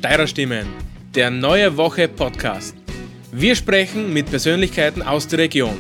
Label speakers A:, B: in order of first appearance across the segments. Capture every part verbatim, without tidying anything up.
A: Steirerstimmen, der Neue Woche Podcast. Wir sprechen mit Persönlichkeiten aus der Region.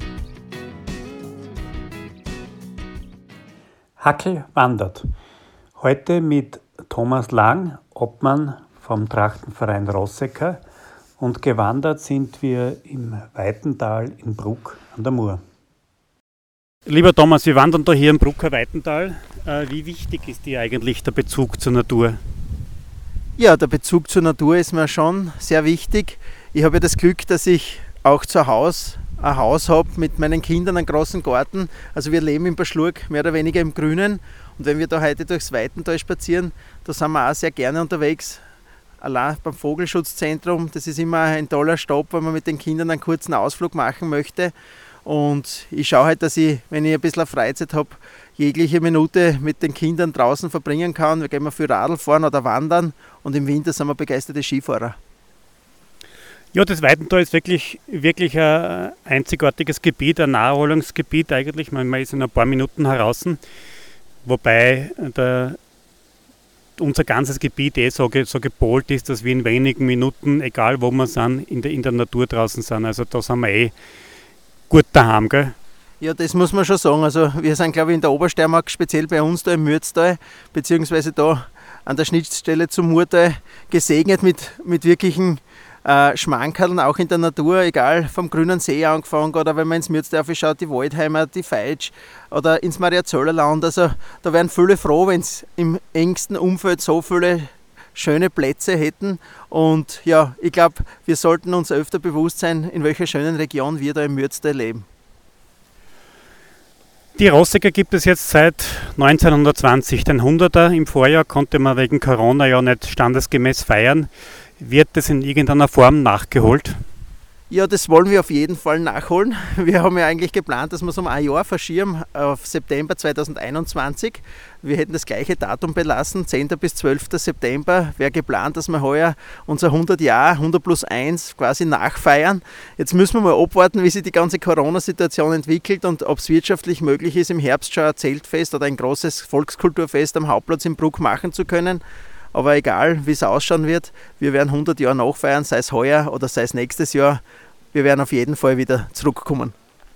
B: Hackel wandert. Heute mit Thomas Lang, Obmann vom Trachtenverein Rossecker, und gewandert sind wir im Weitental in Bruck an der Mur.
C: Lieber Thomas, wir wandern da hier im Brucker Weitental. Wie wichtig ist dir eigentlich der Bezug zur Natur?
D: Ja, der Bezug zur Natur ist mir schon sehr wichtig. Ich habe ja das Glück, dass ich auch zu Hause ein Haus habe mit meinen Kindern, einen großen Garten. Also wir leben im Paschlurg mehr oder weniger im Grünen. Und wenn wir da heute durchs Weitental spazieren, da sind wir auch sehr gerne unterwegs. Allein beim Vogelschutzzentrum, das ist immer ein toller Stopp, wenn man mit den Kindern einen kurzen Ausflug machen möchte. Und ich schaue halt, dass ich, wenn ich ein bisschen Freizeit habe, jegliche Minute mit den Kindern draußen verbringen kann. Wir gehen mal für Radl fahren oder wandern und im Winter sind wir begeisterte Skifahrer.
C: Ja, das Weitental ist wirklich, wirklich ein einzigartiges Gebiet, ein Naherholungsgebiet eigentlich. Man ist in ein paar Minuten heraus, wobei der, unser ganzes Gebiet eh so, so gepolt ist, dass wir in wenigen Minuten, egal wo wir sind, in der, in der Natur draußen sind. Also da sind wir eh gut daheim, gell?
D: Ja, das muss man schon sagen. Also wir sind, glaube ich, in der Obersteiermark, speziell bei uns da im Mürztal, beziehungsweise da an der Schnittstelle zum Murtal, gesegnet mit, mit wirklichen äh, Schmankerln, auch in der Natur, egal vom Grünen See angefangen oder wenn man ins Mürztal schaut, die Waldheimer, die Feitsch oder ins Mariazöllerland. Also da wären viele froh, wenn es im engsten Umfeld so viele schöne Plätze hätten. Und ja, ich glaube, wir sollten uns öfter bewusst sein, in welcher schönen Region wir da im Mürztal leben.
C: Die Rossecker gibt es jetzt seit neunzehnhundertzwanzig. Den hunderter im Vorjahr konnte man wegen Corona ja nicht standesgemäß feiern. Wird das in irgendeiner Form nachgeholt?
D: Ja, das wollen wir auf jeden Fall nachholen. Wir haben ja eigentlich geplant, dass wir es um ein Jahr verschieben auf September zweitausendeinundzwanzig. Wir hätten das gleiche Datum belassen, zehnten bis zwölften September wäre geplant, dass wir heuer unser hundert Jahr, hundert plus eins quasi nachfeiern. Jetzt müssen wir mal abwarten, wie sich die ganze Corona-Situation entwickelt und ob es wirtschaftlich möglich ist, im Herbst schon ein Zeltfest oder ein großes Volkskulturfest am Hauptplatz in Bruck machen zu können. Aber egal, wie es ausschauen wird, wir werden hundert Jahre nachfeiern, sei es heuer oder sei es nächstes Jahr. Wir werden auf jeden Fall wieder zurückkommen.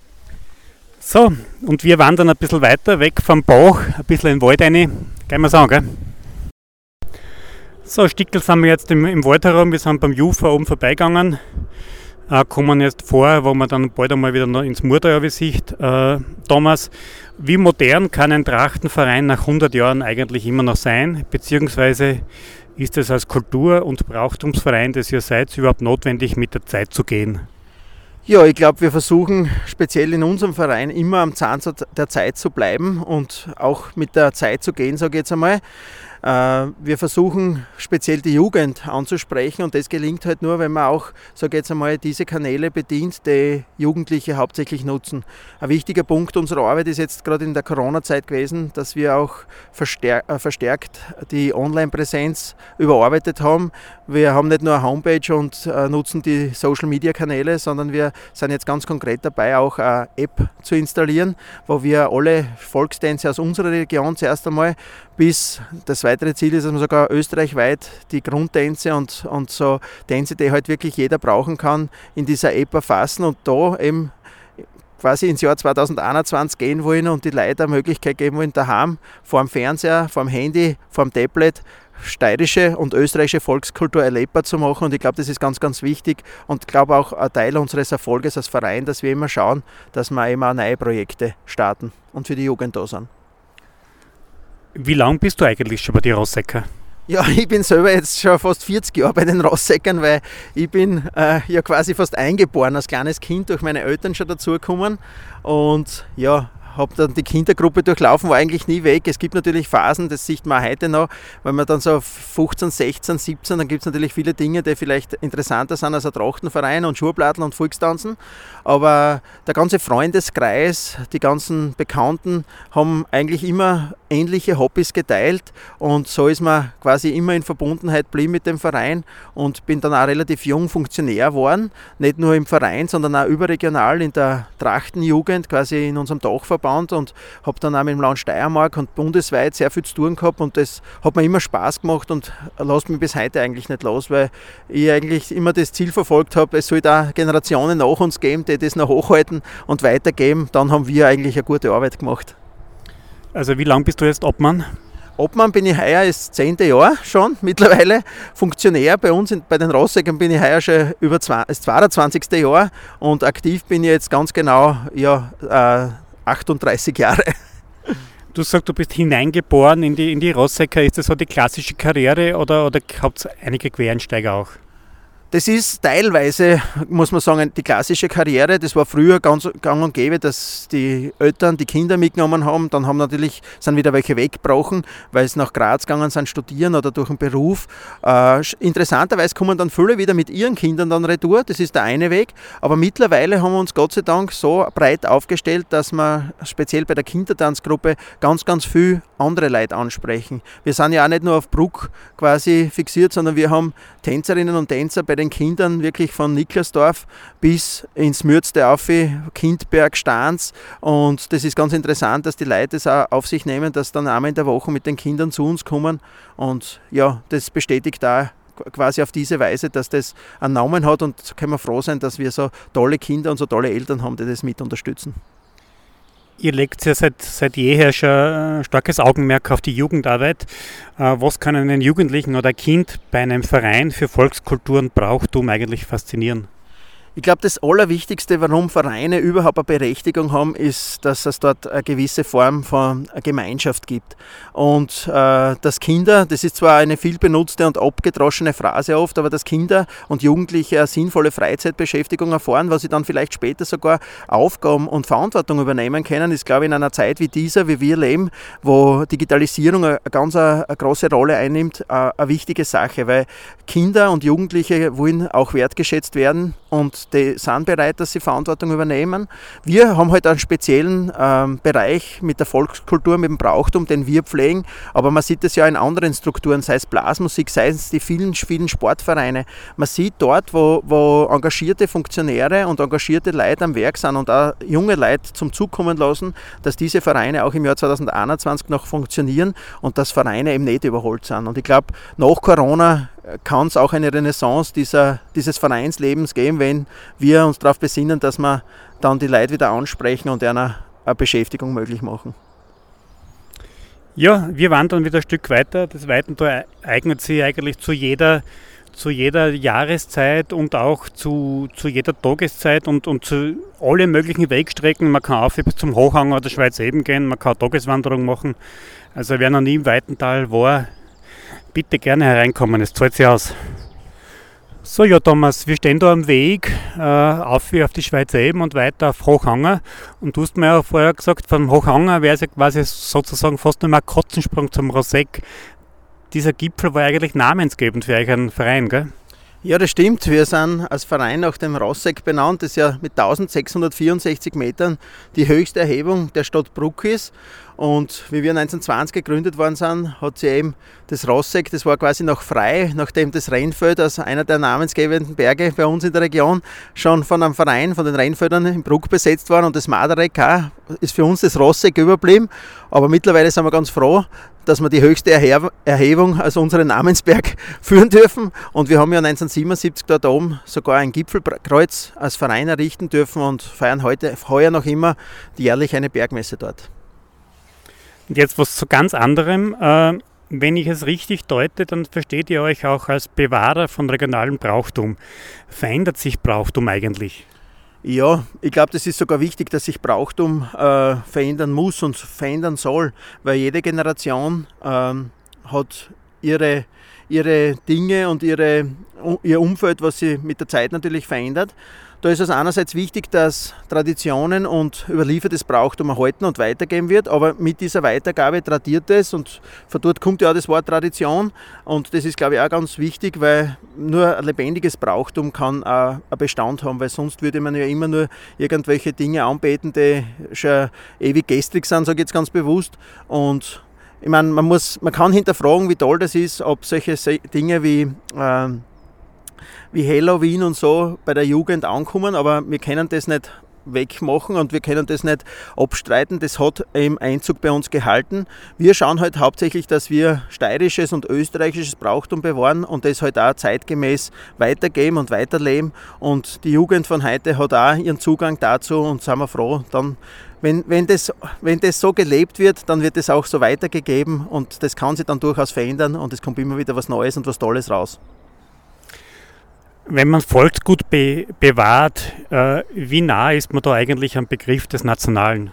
C: So, und wir wandern ein bisschen weiter weg vom Bach, ein bisschen in den Wald rein. Gehen wir sagen, gell? So, ein Stückchen sind wir jetzt im, im Wald herum. Wir sind beim Jufer oben vorbeigegangen. Äh, kommen jetzt vor, wo man dann bald einmal wieder noch ins Murtal sieht. Äh, Thomas, wie modern kann ein Trachtenverein nach hundert Jahren eigentlich immer noch sein? Beziehungsweise ist es als Kultur- und Brauchtumsverein, das ihr seid, überhaupt notwendig, mit der Zeit zu gehen?
D: Ja, ich glaube, wir versuchen speziell in unserem Verein immer am Zahn der Zeit zu bleiben und auch mit der Zeit zu gehen, sage ich jetzt einmal. Wir versuchen speziell die Jugend anzusprechen und das gelingt halt nur, wenn man auch, sage ich jetzt einmal, diese Kanäle bedient, die Jugendliche hauptsächlich nutzen. Ein wichtiger Punkt unserer Arbeit ist jetzt gerade in der Corona-Zeit gewesen, dass wir auch verstärkt die Online-Präsenz überarbeitet haben. Wir haben nicht nur eine Homepage und nutzen die Social-Media-Kanäle, sondern wir sind jetzt ganz konkret dabei, auch eine App zu installieren, wo wir alle Volkstänze aus unserer Region zuerst einmal bis das weitere Ziel ist, dass man sogar österreichweit die Grundtänze und, und so Tänze, die halt wirklich jeder brauchen kann, in dieser App erfassen und da eben quasi ins Jahr zweitausendeinundzwanzig gehen wollen und die Leute eine Möglichkeit geben wollen, daheim, vor dem Fernseher, vor dem Handy, vor dem Tablet, steirische und österreichische Volkskultur erlebbar zu machen. Und ich glaube, das ist ganz, ganz wichtig und ich glaube auch ein Teil unseres Erfolges als Verein, dass wir immer schauen, dass wir immer neue Projekte starten und für die Jugend da sind.
C: Wie lange bist du eigentlich schon bei den Rossecker?
D: Ja, ich bin selber jetzt schon fast vierzig Jahre bei den Rosseckern, weil ich bin äh, ja quasi fast eingeboren als kleines Kind, durch meine Eltern schon dazugekommen und ja, habe dann die Kindergruppe durchlaufen, war eigentlich nie weg. Es gibt natürlich Phasen, das sieht man auch heute noch, wenn man dann so fünfzehn, sechzehn, siebzehn, dann gibt es natürlich viele Dinge, die vielleicht interessanter sind als ein Trachtenverein und Schuhplatten und Volkstanzen. Aber der ganze Freundeskreis, die ganzen Bekannten haben eigentlich immer ähnliche Hobbys geteilt und so ist man quasi immer in Verbundenheit geblieben mit dem Verein und bin dann auch relativ jung Funktionär geworden, nicht nur im Verein, sondern auch überregional in der Trachtenjugend, quasi in unserem Dachverband und habe dann auch mit dem Land Steiermark und bundesweit sehr viel zu tun gehabt und das hat mir immer Spaß gemacht und lässt mich bis heute eigentlich nicht los, weil ich eigentlich immer das Ziel verfolgt habe, es soll da Generationen nach uns geben, die das noch hochhalten und weitergeben, dann haben wir eigentlich eine gute Arbeit gemacht.
C: Also wie lange bist du jetzt Obmann?
D: Obmann bin ich heuer das zehnte Jahr schon mittlerweile. Funktionär bei uns in, bei den Rosseckern bin ich heuer schon über zwei, das zweiundzwanzigste Jahr und aktiv bin ich jetzt ganz genau ja, äh, achtunddreißig Jahre.
C: Du sagst, du bist hineingeboren in die, in die Rossecker. Ist das so die klassische Karriere oder, oder habt ihr einige Quereinsteiger auch?
D: Das ist teilweise, muss man sagen, die klassische Karriere. Das war früher ganz gang und gäbe, dass die Eltern die Kinder mitgenommen haben. Dann haben natürlich, sind wieder welche weggebrochen, weil sie nach Graz gegangen sind, studieren oder durch den Beruf. Äh, interessanterweise kommen dann viele wieder mit ihren Kindern dann retour. Das ist der eine Weg. Aber mittlerweile haben wir uns Gott sei Dank so breit aufgestellt, dass wir speziell bei der Kindertanzgruppe ganz, ganz viel andere Leute ansprechen. Wir sind ja auch nicht nur auf Bruck quasi fixiert, sondern wir haben Tänzerinnen und Tänzer bei den Kindern wirklich von Niklasdorf bis ins Mürzte auf, Kindberg, Stans und das ist ganz interessant, dass die Leute es auch auf sich nehmen, dass dann einmal in der Woche mit den Kindern zu uns kommen und ja, das bestätigt da quasi auf diese Weise, dass das einen Namen hat und können wir froh sein, dass wir so tolle Kinder und so tolle Eltern haben, die das mit unterstützen.
C: Ihr legt ja seit, seit jeher schon ein starkes Augenmerk auf die Jugendarbeit. Was kann einen Jugendlichen oder ein Kind bei einem Verein für Volkskultur und Brauchtum eigentlich faszinieren?
D: Ich glaube, das Allerwichtigste, warum Vereine überhaupt eine Berechtigung haben, ist, dass es dort eine gewisse Form von Gemeinschaft gibt. Und äh, dass Kinder, das ist zwar eine viel benutzte und abgedroschene Phrase oft, aber dass Kinder und Jugendliche eine sinnvolle Freizeitbeschäftigung erfahren, was sie dann vielleicht später sogar Aufgaben und Verantwortung übernehmen können, ist, glaube ich, in einer Zeit wie dieser, wie wir leben, wo Digitalisierung eine ganz eine, eine große Rolle einnimmt, eine, eine wichtige Sache, weil Kinder und Jugendliche wollen auch wertgeschätzt werden und die sind bereit, dass sie Verantwortung übernehmen. Wir haben halt einen speziellen ähm, Bereich mit der Volkskultur, mit dem Brauchtum, den wir pflegen, aber man sieht es ja in anderen Strukturen, sei es Blasmusik, sei es die vielen, vielen Sportvereine. Man sieht dort, wo, wo engagierte Funktionäre und engagierte Leute am Werk sind und auch junge Leute zum Zug kommen lassen, dass diese Vereine auch im Jahr zweitausendeinundzwanzig noch funktionieren und dass Vereine eben nicht überholt sind. Und ich glaube, nach Corona kann es auch eine Renaissance dieser, dieses Vereinslebens geben, wenn wir uns darauf besinnen, dass wir dann die Leute wieder ansprechen und einer eine Beschäftigung möglich machen.
C: Ja, wir wandern wieder ein Stück weiter. Das Weitentor eignet sich eigentlich zu jeder, zu jeder Jahreszeit und auch zu, zu jeder Tageszeit und, und zu allen möglichen Wegstrecken. Man kann auf bis zum Hochhanger der Schweiz eben gehen, man kann eine Tageswanderung machen. Also wer noch nie im Weitental war, bitte gerne hereinkommen, es zahlt sich aus. So, ja Thomas, wir stehen da am Weg äh, auf, auf die Schweizer Eben und weiter auf Hochhanger. Und du hast mir ja vorher gesagt, vom Hochhanger wäre es ja quasi sozusagen fast nur mal ein Katzensprung zum Rosseck. Dieser Gipfel war eigentlich namensgebend für euch einen Verein, gell?
D: Ja, das stimmt. Wir sind als Verein nach dem Rosseck benannt, das ja mit eintausendsechshundertvierundsechzig Metern die höchste Erhebung der Stadt Bruck ist. Und wie wir neunzehnhundertzwanzig gegründet worden sind, hat sie eben das Rosseck, das war quasi noch frei, nachdem das Rennfeld, also einer der namensgebenden Berge bei uns in der Region, schon von einem Verein, von den Rennfeldern in Bruck besetzt war. Und das Madereck auch, ist für uns das Rosseck überblieben. Aber mittlerweile sind wir ganz froh, dass wir die höchste Erhe- Erhebung als unseren Namensberg führen dürfen. Und wir haben ja neunzehnhundertsiebenundsiebzig dort oben sogar ein Gipfelkreuz als Verein errichten dürfen und feiern heute, heuer noch immer jährlich eine Bergmesse dort.
C: Und jetzt was zu ganz anderem. Äh, wenn ich es richtig deute, dann versteht ihr euch auch als Bewahrer von regionalem Brauchtum. Verändert sich Brauchtum eigentlich?
D: Ja, ich glaube, das ist sogar wichtig, dass sich Brauchtum äh, verändern muss und verändern soll, weil jede Generation ähm, hat ihre, ihre Dinge und ihre, ihr Umfeld, was sie mit der Zeit natürlich verändert. Da ist es einerseits wichtig, dass Traditionen und überliefertes Brauchtum erhalten und weitergeben wird, aber mit dieser Weitergabe tradiert es und von dort kommt ja auch das Wort Tradition und das ist, glaube ich, auch ganz wichtig, weil nur ein lebendiges Brauchtum kann auch einen Bestand haben, weil sonst würde man ja immer nur irgendwelche Dinge anbeten, die schon ewig gestrig sind, sage ich jetzt ganz bewusst, und ich meine, man muss, man kann hinterfragen, wie toll das ist, ob solche Dinge wie, äh, wie Halloween und so bei der Jugend ankommen, aber wir können das nicht wegmachen und wir können das nicht abstreiten. Das hat eben Einzug bei uns gehalten. Wir schauen halt hauptsächlich, dass wir steirisches und österreichisches Brauchtum bewahren und das halt auch zeitgemäß weitergeben und weiterleben. Und die Jugend von heute hat auch ihren Zugang dazu und sind wir froh, dann, wenn, wenn, das, wenn das so gelebt wird, dann wird das auch so weitergegeben und das kann sich dann durchaus verändern und es kommt immer wieder was Neues und was Tolles raus.
C: Wenn man Volksgut be- bewahrt, äh, wie nah ist man da eigentlich am Begriff des Nationalen?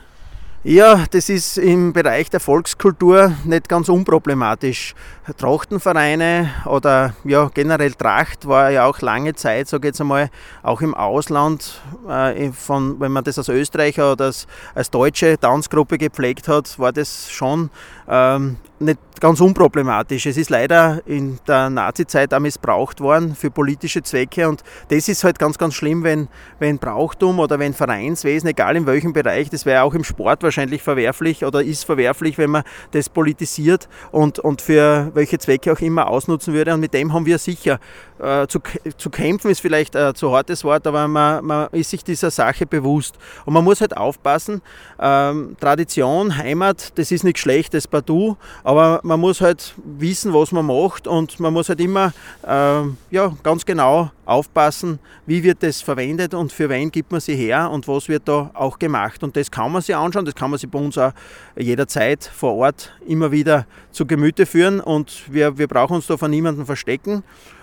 D: Ja, das ist im Bereich der Volkskultur nicht ganz unproblematisch. Trachtenvereine oder ja, generell Tracht war ja auch lange Zeit, sage ich jetzt einmal, auch im Ausland, äh, von, wenn man das als Österreicher oder als, als deutsche Tanzgruppe gepflegt hat, war das schon ähm, nicht ganz unproblematisch. Es ist leider in der Nazizeit auch missbraucht worden für politische Zwecke und das ist halt ganz, ganz schlimm, wenn, wenn Brauchtum oder wenn Vereinswesen, egal in welchem Bereich, das wäre auch im Sport wahrscheinlich verwerflich oder ist verwerflich, wenn man das politisiert und, und für welche Zwecke auch immer ausnutzen würde und mit dem haben wir sicher äh, zu, zu kämpfen, ist vielleicht ein zu hartes Wort, aber man, man ist sich dieser Sache bewusst und man muss halt aufpassen, ähm, Tradition, Heimat, das ist nichts Schlechtes partout, aber man muss halt wissen, was man macht und man muss halt immer äh, ja, ganz genau aufpassen, wie wird das verwendet und für wen gibt man sie her und was wird da auch gemacht. Und das kann man sich anschauen, das kann man sich bei uns auch jederzeit vor Ort immer wieder zu Gemüte führen und wir, wir brauchen uns da von niemandem verstecken.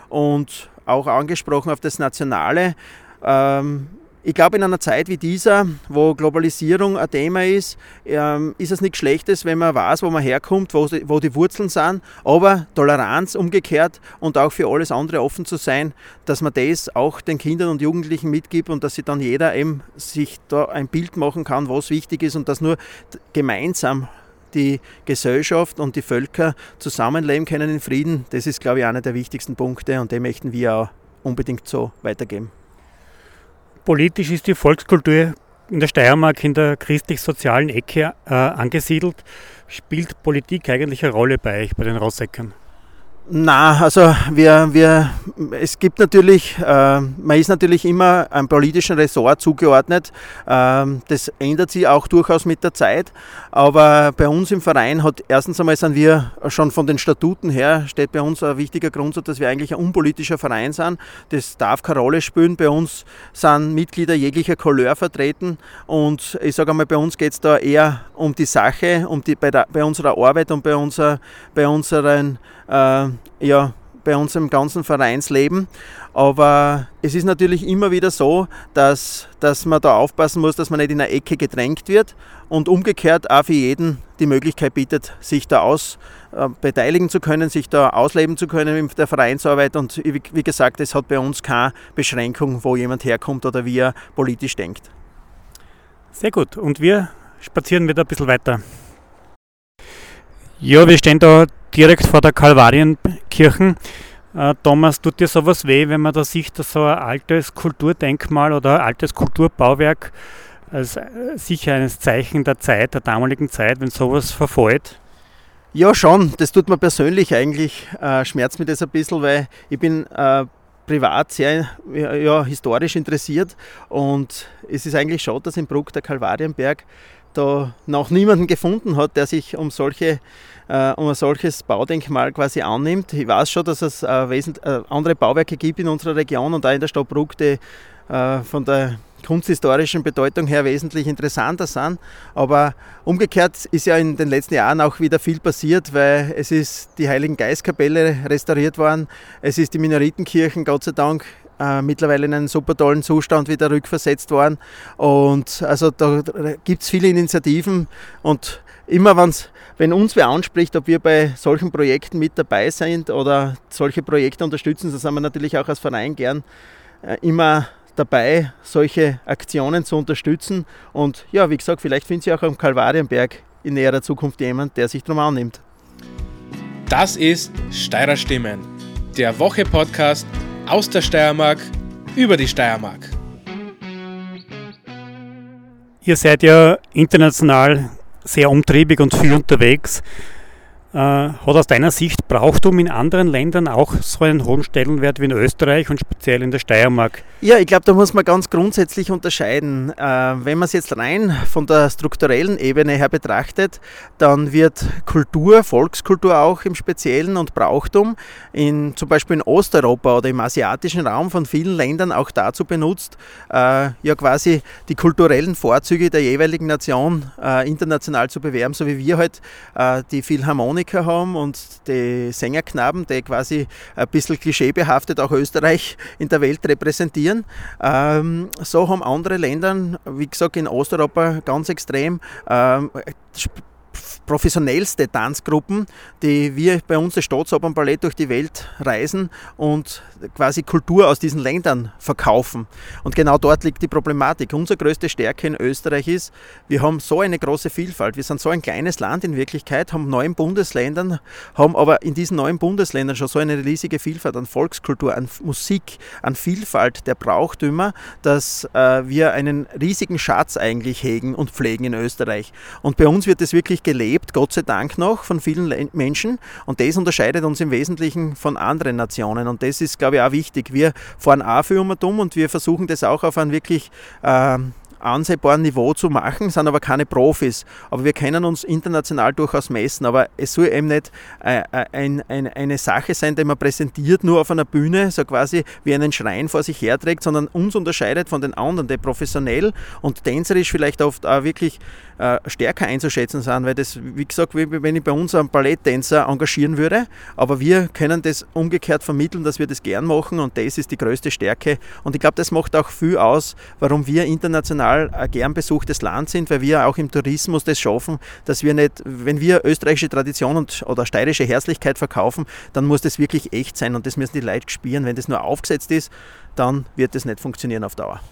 D: Und auch angesprochen auf das Nationale, ähm, ich glaube, in einer Zeit wie dieser, wo Globalisierung ein Thema ist, ähm, ist es nichts Schlechtes, wenn man weiß, wo man herkommt, wo die, wo die Wurzeln sind, aber Toleranz umgekehrt und auch für alles andere offen zu sein, dass man das auch den Kindern und Jugendlichen mitgibt und dass sich dann jeder eben sich da ein Bild machen kann, was wichtig ist und dass nur gemeinsam die Gesellschaft und die Völker zusammenleben können in Frieden. Das ist, glaube ich, einer der wichtigsten Punkte und den möchten wir auch unbedingt so weitergeben.
C: Politisch ist die Volkskultur in der Steiermark in der christlich-sozialen Ecke äh, angesiedelt. Spielt Politik eigentlich eine Rolle bei euch, bei den Rosseckern?
D: Na, also wir, wir, es gibt natürlich, äh, man ist natürlich immer einem politischen Ressort zugeordnet. Äh, das ändert sich auch durchaus mit der Zeit. Aber bei uns im Verein hat erstens einmal sind wir schon von den Statuten her, steht bei uns ein wichtiger Grundsatz, dass wir eigentlich ein unpolitischer Verein sind. Das darf keine Rolle spielen. Bei uns sind Mitglieder jeglicher Couleur vertreten. Und ich sage einmal, bei uns geht es da eher um die Sache, um die, bei, der, bei unserer Arbeit und bei, unser, bei unseren Äh, ja, bei unserem ganzen Vereinsleben. Aber es ist natürlich immer wieder so, dass, dass man da aufpassen muss, dass man nicht in eine Ecke gedrängt wird und umgekehrt auch für jeden die Möglichkeit bietet, sich da aus äh, beteiligen zu können, sich da ausleben zu können in der Vereinsarbeit. Und wie, wie gesagt, es hat bei uns keine Beschränkung, wo jemand herkommt oder wie er politisch denkt.
C: Sehr gut. Und wir spazieren wieder ein bisschen weiter. Ja, wir stehen da direkt vor der Kalvarienkirche. Äh, Thomas, tut dir sowas weh, wenn man da sieht, dass so ein altes Kulturdenkmal oder ein altes Kulturbauwerk als äh, sicher ein Zeichen der Zeit, der damaligen Zeit, wenn sowas verfällt?
D: Ja, schon. Das tut mir persönlich eigentlich, äh, schmerzt mich das ein bisschen, weil ich bin äh, privat sehr ja, ja, historisch interessiert und es ist eigentlich schade, dass in Bruck der Kalvarienberg da noch niemanden gefunden hat, der sich um solche äh, um ein solches Baudenkmal quasi annimmt. Ich weiß schon, dass es äh, wesentlich, äh, andere Bauwerke gibt in unserer Region und auch in der Stadt Bruck, die äh, von der kunsthistorischen Bedeutung her wesentlich interessanter sind. Aber umgekehrt ist ja in den letzten Jahren auch wieder viel passiert, weil es ist die Heiligen Geistkapelle restauriert worden, es ist die Minoritenkirchen, Gott sei Dank, äh, mittlerweile in einen super tollen Zustand wieder rückversetzt worden. Und also da, da gibt es viele Initiativen und immer wenn's, wenn uns wer anspricht, ob wir bei solchen Projekten mit dabei sind oder solche Projekte unterstützen, so sind wir natürlich auch als Verein gern äh, immer dabei, solche Aktionen zu unterstützen. Und ja, wie gesagt, vielleicht findet sich auch am Kalvarienberg in näherer Zukunft jemand, der sich darum annimmt.
A: Das ist Steirer Stimmen, der Woche-Podcast aus der Steiermark über die Steiermark.
C: Ihr seid ja international sehr umtriebig und viel unterwegs. Äh, hat aus deiner Sicht Brauchtum in anderen Ländern auch so einen hohen Stellenwert wie in Österreich und speziell in der Steiermark?
D: Ja, ich glaube, da muss man ganz grundsätzlich unterscheiden. Äh, wenn man es jetzt rein von der strukturellen Ebene her betrachtet, dann wird Kultur, Volkskultur auch im Speziellen und Brauchtum in, zum Beispiel in Osteuropa oder im asiatischen Raum von vielen Ländern auch dazu benutzt, äh, ja quasi die kulturellen Vorzüge der jeweiligen Nation äh, international zu bewerben, so wie wir halt äh, die Philharmoniker haben und die Sängerknaben, die quasi ein bisschen klischeebehaftet auch Österreich in der Welt repräsentieren. Ähm, so haben andere Länder, wie gesagt in Osteuropa ganz extrem, ähm, professionellste Tanzgruppen, die wir bei uns das Staatsopernballett durch die Welt reisen und quasi Kultur aus diesen Ländern verkaufen. Und genau dort liegt die Problematik. Unsere größte Stärke in Österreich ist, wir haben so eine große Vielfalt. Wir sind so ein kleines Land in Wirklichkeit, haben neun Bundesländer, haben aber in diesen neun Bundesländern schon so eine riesige Vielfalt an Volkskultur, an Musik, an Vielfalt der Brauchtümer, dass äh, wir einen riesigen Schatz eigentlich hegen und pflegen in Österreich. Und bei uns wird es wirklich gelebt, Gott sei Dank noch, von vielen Menschen. Und das unterscheidet uns im Wesentlichen von anderen Nationen. Und das ist, glaube ich, auch wichtig. Wir fahren auch viel um und um und wir versuchen das auch auf einen wirklich äh, ansehbaren Niveau zu machen, sind aber keine Profis. Aber wir können uns international durchaus messen. Aber es soll eben nicht äh, ein, ein, eine Sache sein, die man präsentiert, nur auf einer Bühne, so quasi wie einen Schrein vor sich herträgt, sondern uns unterscheidet von den anderen, die professionell und tänzerisch vielleicht oft auch wirklich äh, stärker einzuschätzen sind, weil das, wie gesagt, wie wenn ich bei uns einen Balletttänzer engagieren würde, aber wir können das umgekehrt vermitteln, dass wir das gern machen und das ist die größte Stärke. Und ich glaube, das macht auch viel aus, warum wir international ein gern besuchtes Land sind, weil wir auch im Tourismus das schaffen, dass wir nicht, wenn wir österreichische Tradition und, oder steirische Herzlichkeit verkaufen, dann muss das wirklich echt sein und das müssen die Leute spüren. Wenn das nur aufgesetzt ist, dann wird das nicht funktionieren auf Dauer.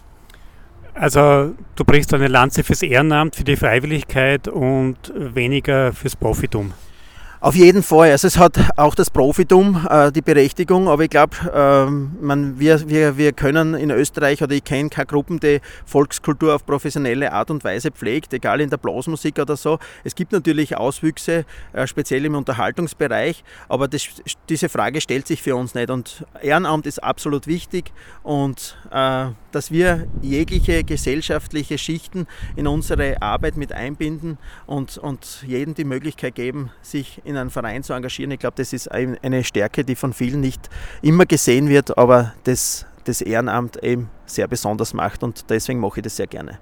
C: Also du brichst eine Lanze fürs Ehrenamt, für die Freiwilligkeit und weniger fürs Profitum.
D: Auf jeden Fall. Also es hat auch das Profitum äh, die Berechtigung, aber ich glaube, ähm, wir, wir, wir können in Österreich, oder ich kenne keine Gruppen, die Volkskultur auf professionelle Art und Weise pflegt, egal in der Blasmusik oder so. Es gibt natürlich Auswüchse, äh, speziell im Unterhaltungsbereich, aber das, diese Frage stellt sich für uns nicht. Und Ehrenamt ist absolut wichtig und äh, dass wir jegliche gesellschaftliche Schichten in unsere Arbeit mit einbinden und, und jedem die Möglichkeit geben, sich in einen Verein zu engagieren. Ich glaube, das ist eine Stärke, die von vielen nicht immer gesehen wird, aber das, das Ehrenamt eben sehr besonders macht und deswegen mache ich das sehr gerne.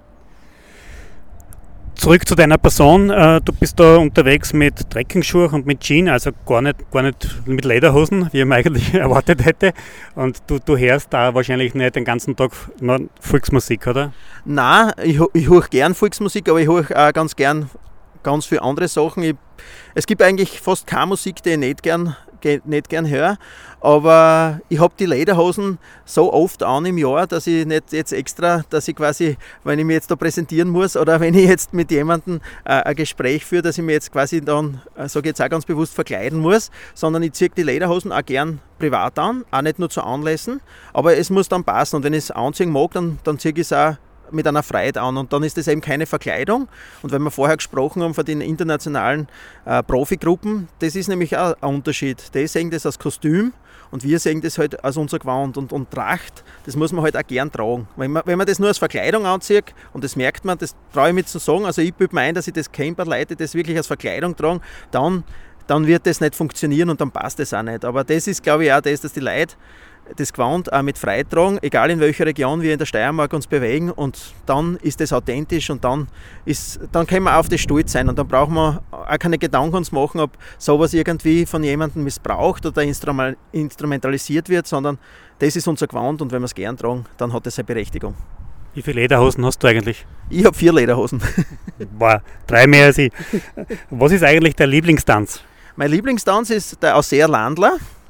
C: Zurück zu deiner Person. Du bist da unterwegs mit Trekkingschuhen und mit Jeans, also gar nicht, gar nicht mit Lederhosen, wie ich mir eigentlich erwartet hätte. Und du, du hörst da wahrscheinlich nicht den ganzen Tag nur Volksmusik, oder?
D: Nein, ich, ich höre gern Volksmusik, aber ich höre auch ganz gern ganz viele andere Sachen. Ich, es gibt eigentlich fast keine Musik, die ich nicht gern, nicht gern höre, aber ich habe die Lederhosen so oft an im Jahr, dass ich nicht jetzt extra, dass ich quasi, wenn ich mich jetzt da präsentieren muss oder wenn ich jetzt mit jemandem äh, ein Gespräch führe, dass ich mich jetzt quasi dann, äh, sage ich jetzt auch ganz bewusst, verkleiden muss, sondern ich ziehe die Lederhosen auch gern privat an, auch nicht nur zu Anlässen, aber es muss dann passen und wenn ich es anziehen mag, dann, dann ziehe ich es auch mit einer Freiheit an und dann ist das eben keine Verkleidung und wenn wir vorher gesprochen haben von den internationalen äh, Profigruppen, das ist nämlich auch ein Unterschied. Die sehen das als Kostüm und wir sehen das halt als unser Gewand und, und Tracht, das muss man halt auch gern tragen. Wenn man, wenn man das nur als Verkleidung anzieht und das merkt man, das traue ich mir zu sagen, also ich bilde mir ein, dass ich das kenne bei Leuten, die das wirklich als Verkleidung tragen, dann, dann wird das nicht funktionieren und dann passt das auch nicht. Aber das ist, glaube ich, auch das, dass die Leute das Gewand auch mit Freude tragen, egal in welcher Region wir in der Steiermark uns bewegen und dann ist das authentisch und dann, ist, dann können wir auf das stolz sein und dann brauchen wir auch keine Gedanken uns machen, ob sowas irgendwie von jemandem missbraucht oder instrumentalisiert wird, sondern das ist unser Gewand und wenn wir es gern tragen, dann hat das eine Berechtigung.
C: Wie viele Lederhosen hast du eigentlich?
D: Ich habe vier Lederhosen.
C: Boah, drei mehr als ich. Was ist eigentlich der Lieblingstanz?
D: Mein Lieblingstanz ist der Ausseer Landler.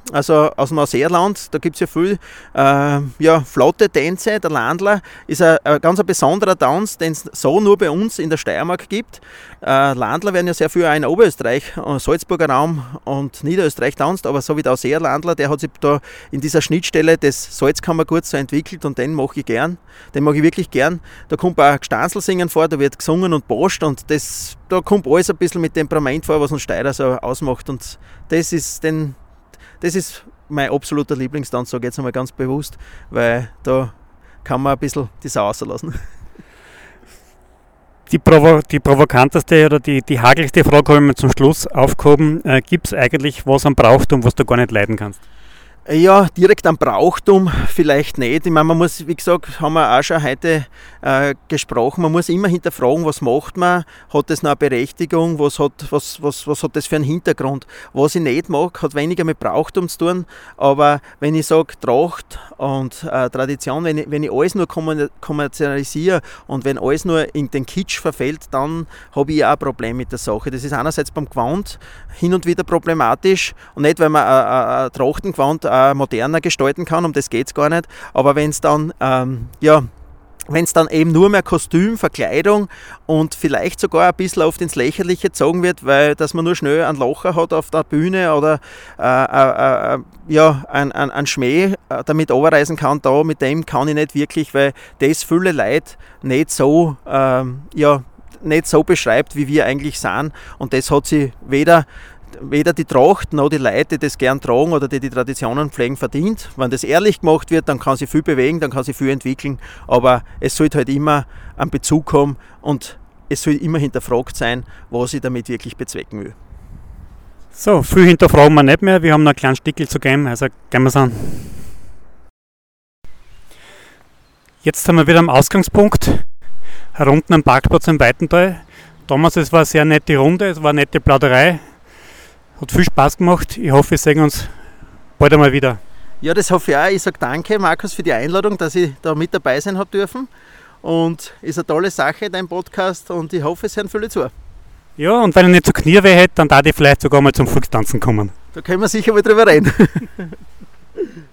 D: also aus dem Ausseerland. Da gibt es ja viel äh, ja, flotte Tänze. Der Landler ist ein, ein ganz ein besonderer Tanz, den es so nur bei uns in der Steiermark gibt. Äh, Landler werden ja sehr viel auch in Oberösterreich, Salzburger Raum und Niederösterreich tanzt, aber so wie der Ausseerlandler, der hat sich da in dieser Schnittstelle des Salzkammergurts so entwickelt und den mache ich gern. Den mag ich wirklich gern. Da kommt auch Gstanzl singen vor, da wird gesungen und poscht und das, da kommt alles ein bisschen mit Temperament vor, was uns Steirer so ausmacht und das ist, den, das ist mein absoluter Lieblingstanz, sage ich jetzt einmal ganz bewusst, weil da kann man ein bisschen die Sau rauslassen.
C: Die, Provo- die provokanteste oder die, die hageligste Frage habe ich mir zum Schluss aufgehoben. Äh, Gibt es eigentlich was am Brauchtum, was du gar nicht leiden kannst?
D: Ja, direkt am Brauchtum vielleicht nicht. Ich meine, man muss, wie gesagt, haben wir auch schon heute äh, gesprochen, man muss immer hinterfragen, was macht man, hat das noch eine Berechtigung, was hat, was, was, was hat das für einen Hintergrund. Was ich nicht mag, hat weniger mit Brauchtum zu tun, aber wenn ich sage Tracht und äh, Tradition, wenn ich, wenn ich alles nur kommerzialisiere und wenn alles nur in den Kitsch verfällt, dann habe ich auch ein Problem mit der Sache. Das ist einerseits beim Gewand hin und wieder problematisch und nicht, weil man ein, ein Trachtengewand moderner gestalten kann, um das geht es gar nicht, aber wenn es dann, ähm, ja, wenn es dann eben nur mehr Kostüm, Verkleidung und vielleicht sogar ein bisschen oft ins Lächerliche gezogen wird, weil dass man nur schnell einen Locher hat auf der Bühne oder äh, äh, äh, ja, ein, ein, ein Schmäh äh, damit runterreißen kann, da mit dem kann ich nicht wirklich, weil das viele Leute nicht so, ähm, ja, nicht so beschreibt, wie wir eigentlich sind und das hat sie weder weder die Tracht noch die Leute, die das gern tragen oder die die Traditionen pflegen, verdient. Wenn das ehrlich gemacht wird, dann kann sie viel bewegen, dann kann sie viel entwickeln, aber es sollte halt immer einen Bezug haben und es soll immer hinterfragt sein, was ich damit wirklich bezwecken will.
C: So, viel hinterfragen wir nicht mehr, wir haben noch einen kleinen Stickel zu geben, also gehen wir es an. Jetzt sind wir wieder am Ausgangspunkt, herunten am Parkplatz im Weitental. Thomas, es war eine sehr nette Runde, es war eine nette Plauderei. Hat viel Spaß gemacht. Ich hoffe, wir sehen uns bald einmal wieder.
D: Ja, das hoffe ich auch. Ich sage danke, Markus, für die Einladung, dass ich da mit dabei sein habe dürfen. Und ist eine tolle Sache, dein Podcast. Und ich hoffe, es hören viele zu.
C: Ja, und wenn ich nicht so Knieweh hätte, dann darf ich vielleicht sogar mal zum Volkstanzen kommen.
D: Da können wir sicher mal drüber reden.